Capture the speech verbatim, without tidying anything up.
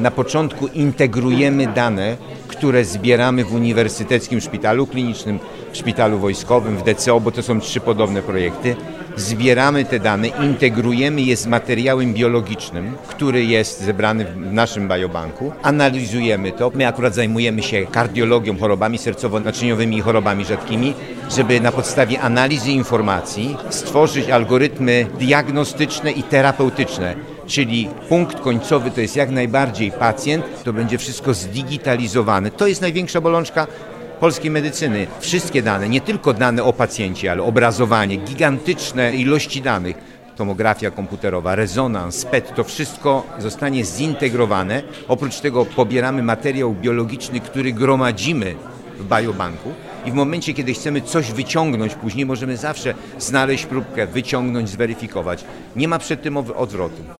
Na początku integrujemy dane, które zbieramy w Uniwersyteckim Szpitalu Klinicznym, w Szpitalu Wojskowym, w D C O, bo to są trzy podobne projekty. Zbieramy te dane, integrujemy je z materiałem biologicznym, który jest zebrany w naszym biobanku. Analizujemy to. My akurat zajmujemy się kardiologią, chorobami sercowo-naczyniowymi i chorobami rzadkimi, żeby na podstawie analizy informacji stworzyć algorytmy diagnostyczne i terapeutyczne. Czyli punkt końcowy to jest jak najbardziej pacjent, to będzie wszystko zdigitalizowane. To jest największa bolączka polskiej medycyny. Wszystkie dane, nie tylko dane o pacjencie, ale obrazowanie, gigantyczne ilości danych, tomografia komputerowa, rezonans, P E T, to wszystko zostanie zintegrowane. Oprócz tego pobieramy materiał biologiczny, który gromadzimy w biobanku i w momencie, kiedy chcemy coś wyciągnąć później, możemy zawsze znaleźć próbkę, wyciągnąć, zweryfikować. Nie ma przed tym odwrotu.